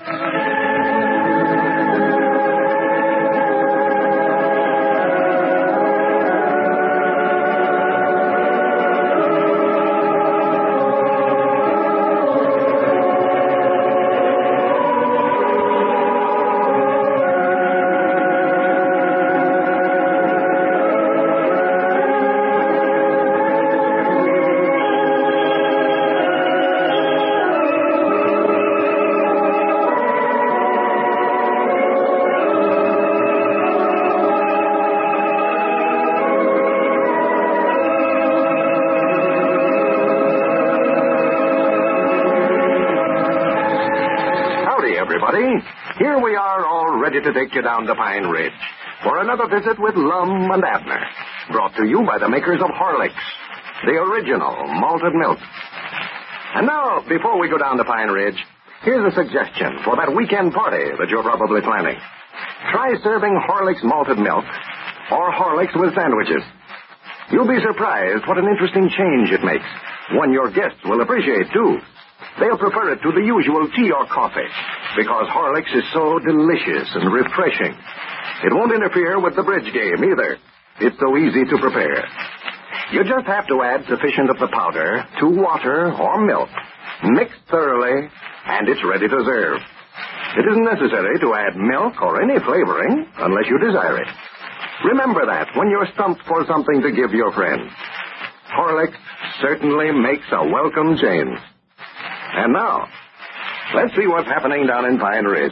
Here we are, all ready to take you down to Pine Ridge for another visit with Lum and Abner, brought to you by the makers of Horlicks, the original malted milk. And now, before we go down to Pine Ridge, here's a suggestion for that weekend party that you're probably planning. Try serving Horlicks malted milk or Horlicks with sandwiches. You'll be surprised what an interesting change it makes. One your guests will appreciate, too. They'll prefer it to the usual tea or coffee because Horlicks is so delicious and refreshing. It won't interfere with the bridge game either. It's so easy to prepare. You just have to add sufficient of the powder to water or milk. Mix thoroughly, and it's ready to serve. It isn't necessary to add milk or any flavoring unless you desire it. Remember that when you're stumped for something to give your friends. Horlicks certainly makes a welcome change. And now, let's see what's happening down in Pine Ridge.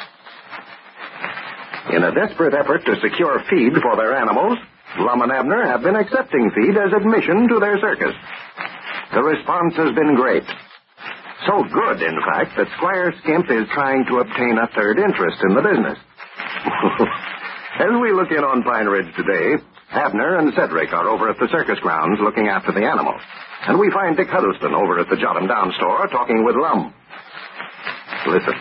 In a desperate effort to secure feed for their animals, Lum and Abner have been accepting feed as admission to their circus. The response has been great. So good, in fact, that Squire Skimp is trying to obtain a third interest in the business. As we look in on Pine Ridge today, Abner and Cedric are over at the circus grounds looking after the animals. And we find Dick Huddleston over at the Jot 'em Down store talking with Lum. Listen.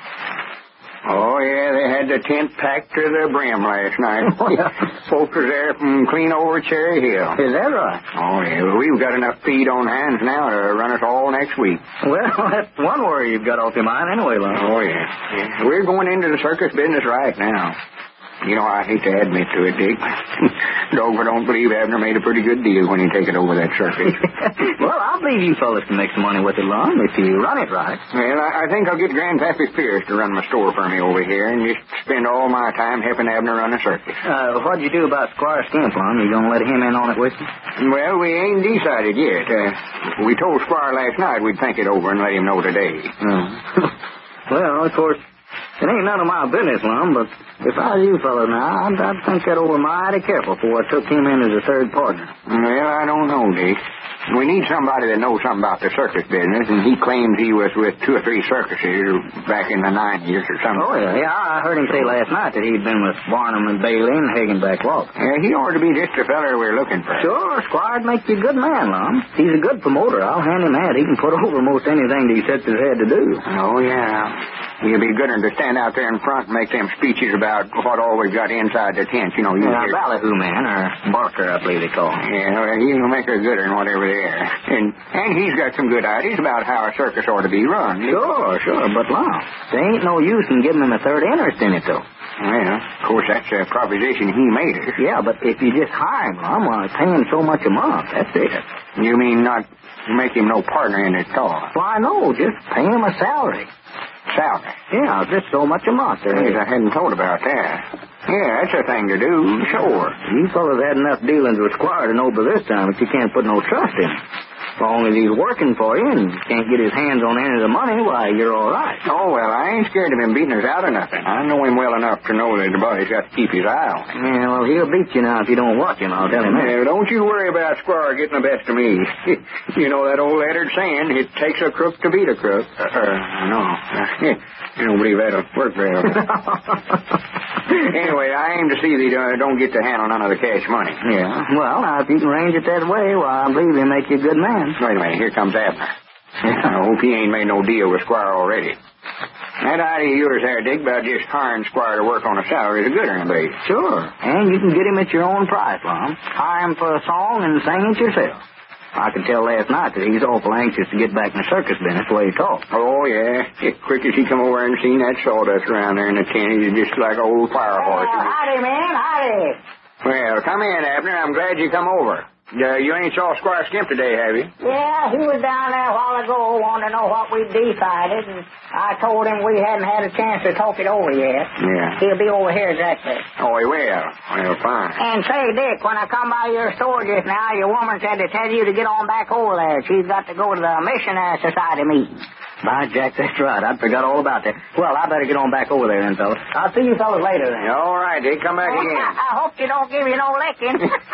Oh, yeah, they had the tent packed to the brim last night. Folks was there from clean over Cherry Hill. Is that right? Oh, yeah, well, we've got enough feed on hands now to run us all next week. Well, that's one worry you've got off your mind anyway, Lum. Oh, yeah. We're going into the circus business right now. You know, I hate to admit to it, Dick. Though I don't believe Abner made a pretty good deal when he took it over that circus. Well, I believe you fellas can make some money with it, Lum, if you run it right. Well, I think I'll get Grandpappy Pierce to run my store for me over here and just spend all my time helping Abner run a circus. What'd you do about Squire Skimp, Lum? You gonna let him in on it with you? Well, we ain't decided yet. We told Squire last night we'd think it over and let him know today. Well, of course, it ain't none of my business, Lum, but if I was you fellas now, I'd think that over mighty careful before I took him in as a third partner. Well, I don't know, Dick. We need somebody that knows something about the circus business, and he claims he was with 2 or 3 circuses back in the 90s or something. Oh, yeah. I heard him say last night that he'd been with Barnum and Bailey and Hagenback Walk. Yeah, he ought to be just the fella we're looking for. Sure, Squire'd make you a good man, Lum. He's a good promoter. I'll hand him that. He can put over most anything that he sets his head to do. Oh, yeah. He'll be good to stand out there in front and make them speeches about what all we've got inside the tent. You know, ballyhoo man, or barker, I believe they call him. Yeah, well, he'll make her gooder than whatever they are. And he's got some good ideas about how a circus ought to be run. Sure, but Lum, there ain't no use in giving him a third interest in it, though. Well, of course, that's a proposition he made us. Yeah, but if you just hire him, Lum, pay him so much a month, that's it. You mean not make him no partner in it at all? Why, no, just pay him a salary. Salary? Yeah, just so much a month. I hadn't thought about that. Yeah, that's a thing to do, sure. You fellas had enough dealings with Squire to know by this time that you can't put no trust in him. As long as he's working for you and can't get his hands on any of the money, why, you're all right. Oh, well, I ain't scared of him beating us out or nothing. I know him well enough to know that the body's got to keep his eye on him. Yeah, well, he'll beat you now if you don't watch him, I'll tell him that. Yeah, don't you worry about Squire getting the best of me. You know that old lettered saying, it takes a crook to beat a crook. No. You don't believe that'll work very well. Anyway, I aim to see that he don't get to handle none of the cash money. Yeah, well, now, if you can arrange it that way, well, I believe he'll make you a good man. Wait a minute, here comes Abner. I hope he ain't made no deal with Squire already. That idea of yours there, Dick, about just hiring Squire to work on a salary is a good one, I believe. Sure, and you can get him at your own price, Lum. Hire him for a song and sing it yourself. I could tell last night that he's awful anxious to get back in the circus business the way he talked. Oh, yeah. As quick as he come over and seen that sawdust around there in the tent, he's just like an old fire horse. Howdy, man, howdy. Well, come in, Abner. I'm glad you come over. You ain't saw Squire Skimp today, have you? Yeah, he was down there a while ago wanting to know what we'd decided, and I told him we hadn't had a chance to talk it over yet. Yeah. He'll be over here directly. Oh, he will. Well, fine. And say, Dick, when I come by your store just now, your woman said to tell you to get on back over there. She's got to go to the Missionary Society meeting. By Jack, that's right. I forgot all about that. Well, I better get on back over there then, fellas. I'll see you fellas later then. All right, Dick. Come back again. I hope you don't give you no licking.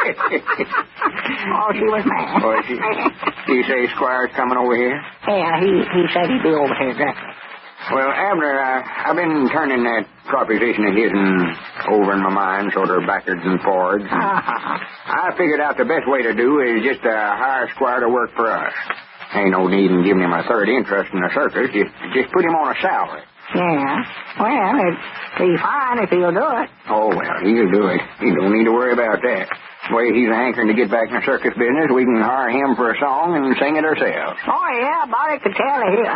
Oh, she was mad. Boy, you say Squire's coming over here? Yeah, he said he'd be over here directly. Well, Abner, I've been turning that proposition of his over in my mind, sort of backwards and forwards. I figured out the best way to do is just to hire Squire to work for us. Ain't no need in giving him a third interest in the circus. Just put him on a salary. Yeah. Well, it'd be fine if he'll do it. Oh, well, he'll do it. He don't need to worry about that. The way he's hankering to get back in the circus business, we can hire him for a song and sing it ourselves. Oh, yeah, Bobby could tell he,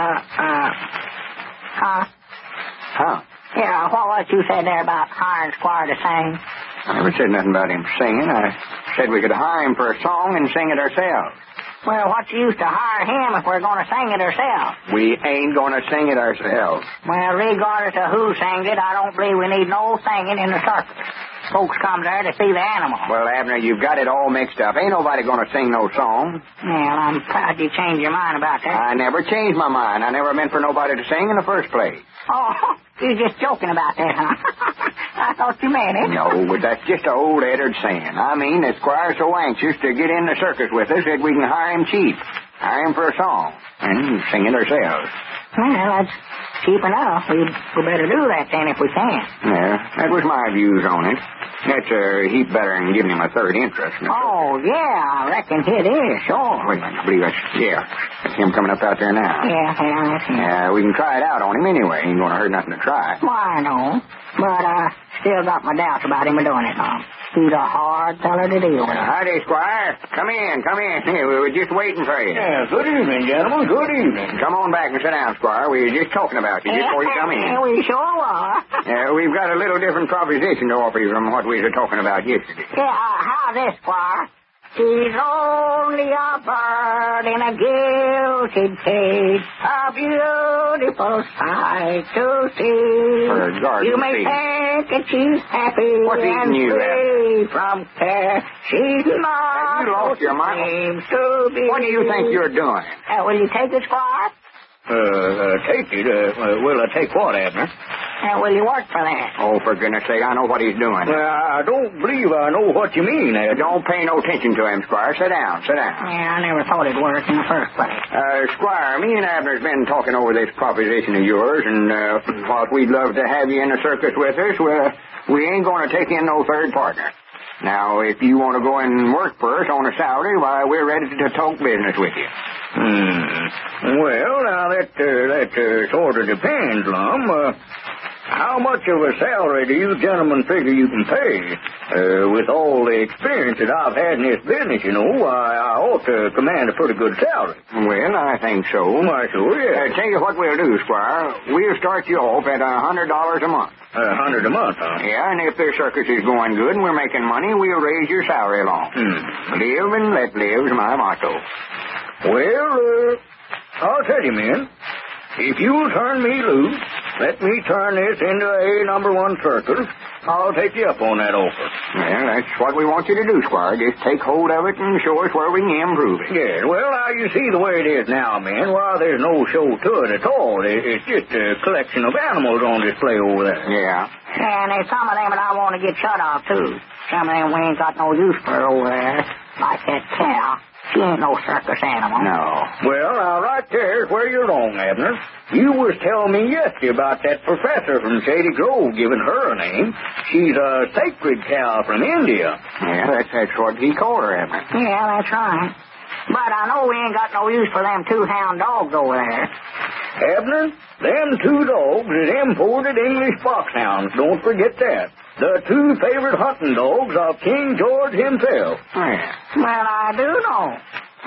Huh? Yeah, what was you said there about hiring Squire to sing? I never said nothing about him singing. I said we could hire him for a song and sing it ourselves. Well, what's the use to hire him if we're going to sing it ourselves? We ain't going to sing it ourselves. Well, regardless of who sings it, I don't believe we need no singing in the circus. Folks come there to see the animal. Well, Abner, you've got it all mixed up. Ain't nobody going to sing no song. Well, I'm proud you changed your mind about that. I never changed my mind. I never meant for nobody to sing in the first place. Oh, you're just joking about that, huh? I thought you meant it. No, but that's just an old Eddard saying. I mean, that Squire's so anxious to get in the circus with us that we can hire him cheap. Hire him for a song and sing it ourselves. Well, that's cheap enough. We better do that then if we can. Yeah, that was my views on it. That's a heap better than giving him a third interest. Oh, yeah, I reckon it is, sure. Wait a minute, I believe that's him coming up out there now. Yeah, that's him. Yeah, we can try it out on him anyway. Ain't going to hurt nothing to try. Why, no. But I still got my doubts about him doing it, Mom. He's a hard feller to deal with. Howdy, Squire. Come in. Hey, we were just waiting for you. Yeah, good evening, gentlemen. Good evening. Come on back and sit down, Squire. We were just talking about you before you come in. Yeah, we sure are. We've got a little different proposition to offer you from what we were talking about yesterday. Yeah, how this, Squire? She's only a bird in a gilded cage, a beautiful sight to see. For a garden you may scene. think that she's happy What's and eating you, free from care. She's not. Have you lost your mind? Seems to be. What do you think you're doing? Will you take it, Squire? Take it? Will I take what, Abner? Will you work for that? Oh, for goodness sake, I know what he's doing. I don't believe I know what you mean, Ed. Don't pay no attention to him, Squire. Sit down. Yeah, I never thought it'd work in the first place. Squire, me and Abner's been talking over this proposition of yours, and while we'd love to have you in the circus with us, we ain't going to take in no third partner. Now, if you want to go and work for us on a salary, why, we're ready to talk business with you. Well, now, that sort of depends, Lum. How much of a salary do you gentlemen figure you can pay? With all the experience that I've had in this business, you know, I ought to command a pretty good salary. Well, I think so. Why, sure, yeah. Tell you what we'll do, Squire. We'll start you off at $100 a month. $100 a month, huh? Yeah, and if the circus is going good and we're making money, we'll raise your salary along. Live and let live's my motto. Well, I'll tell you, men. If you'll turn me loose, let me turn this into a #1 circus, I'll take you up on that offer. Well, that's what we want you to do, Squire. Just take hold of it and show us where we can improve it. Yeah, well, now, you see the way it is now, man. Well, there's no show to it at all. It's just a collection of animals on display over there. Yeah. And there's some of them that I want to get shut off, too. Some of them we ain't got no use for over there. Like that cow. She ain't no circus animal. No. Well, now, right there's where you're wrong, Abner. You was telling me yesterday about that professor from Shady Grove giving her a name. She's a sacred cow from India. Yeah, that's what he called her, Abner. Yeah, that's right. But I know we ain't got no use for them 2 hound dogs over there. Abner, them 2 dogs is imported English foxhounds. Don't forget that. The 2 favorite hunting dogs of King George himself. Yeah. Well, I do know.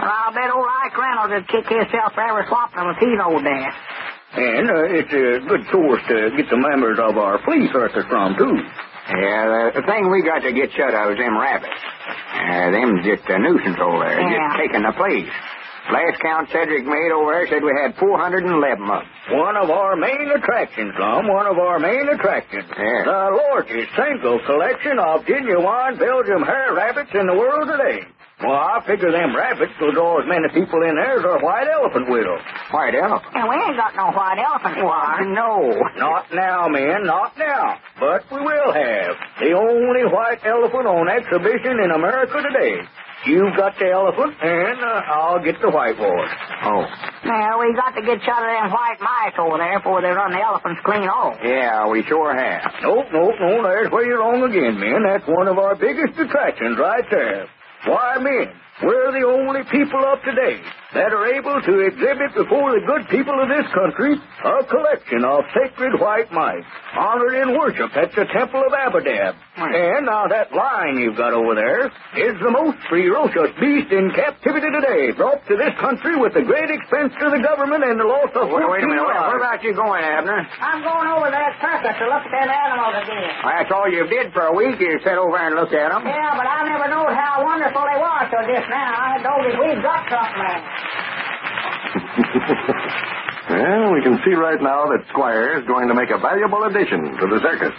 Well, I'll bet old Ike Reynolds would kick himself for ever swapping them if he knowed that. And it's a good source to get the members of our flea circus from, too. Yeah, the thing we got to get shut of is them rabbits. Them's just a nuisance over there, just taking the place. Last count Cedric made over there said we had 411 of them. One of our main attractions, Lum, one of our main attractions. Yeah. The largest single collection of genuine Belgium hare rabbits in the world today. Well, I figure them rabbits will draw as many people in there as our white elephant will. White elephant? And we ain't got no white elephant, War. No. Not now, men, not now. But we will have. The only white elephant on exhibition in America today. You've got the elephant, and I'll get the white one. Oh. Now, we got to get shut of them white mice over there before they run the elephants clean off. Yeah, we sure have. No, there's where you're wrong again, men. That's one of our biggest attractions right there. Why, men, we're the only people of today that are able to exhibit before the good people of this country a collection of sacred white mice, honored and worshipped at the Temple of Abadab. And now that lion you've got over there is the most ferocious beast in captivity today, brought to this country with the great expense to the government and the loss of... Wait a minute. Where about you going, Abner? I'm going over to that circus to look at them animals again. That's all you did for a week. You sat over there and looked at them. Yeah, but I never knew how wonderful they were till just now. I told you we've got something there. Well, we can see right now that Squire is going to make a valuable addition to the circus.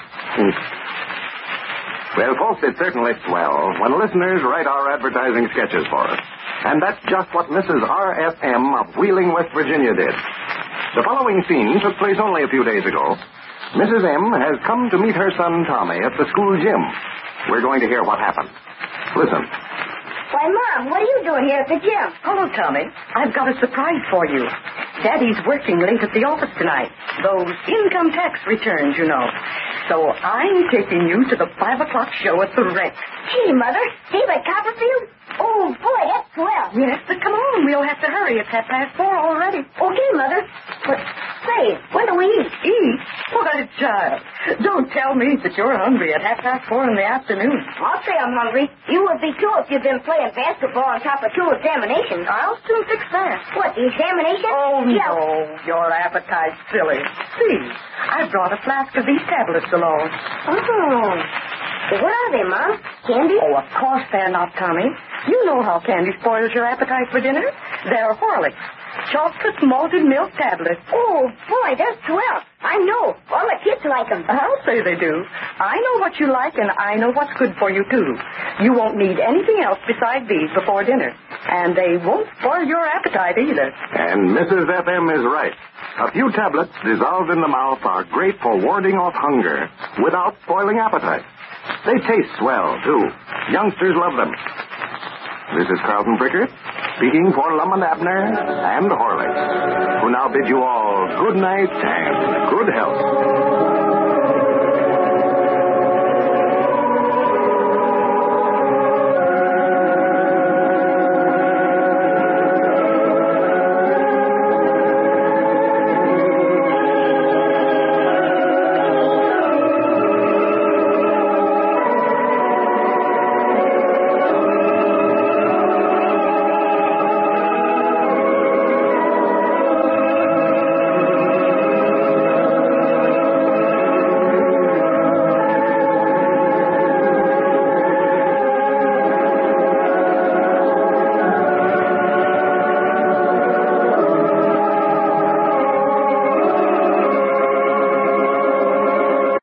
Well, folks, it's certainly swell when listeners write our advertising sketches for us. And that's just what Mrs. R.F.M. of Wheeling, West Virginia did. The following scene took place only a few days ago. Mrs. M. has come to meet her son Tommy at the school gym. We're going to hear what happened. Listen. Why, Mom, what are you doing here at the gym? Hello, Tommy. I've got a surprise for you. Daddy's working late at the office tonight. Those income tax returns, you know. So I'm taking you to the 5 o'clock show at the Rex. Gee, Mother, David Copperfield? Oh, boy, that's swell. Yes, but come on. We'll have to hurry. It's 4:30 already. Okay, Mother. But, say, when do we eat? Eat? Why, child, don't tell me that you're hungry at 4:30 in the afternoon. I'll say I'm hungry. You would be, too, if you've been playing basketball on top of 2 examinations. I'll soon fix that. What, the examination? Oh, Yeah. no. Your appetite's silly. See, I brought a flask of these tablets along. Oh. What are they, Mom? Candy? Oh, of course they're not, Tommy. You know how candy spoils your appetite for dinner. They're Horlicks. Chocolate malted milk tablets. Oh, boy, they're swell. I know. All the kids like them. I'll say they do. I know what you like, and I know what's good for you, too. You won't need anything else besides these before dinner. And they won't spoil your appetite either. And Mrs. F.M. is right. A few tablets dissolved in the mouth are great for warding off hunger without spoiling appetite. They taste swell, too. Youngsters love them. This is Carlton Prickert, speaking for Lum and Abner and Horlicks, who now bid you all good night and good health.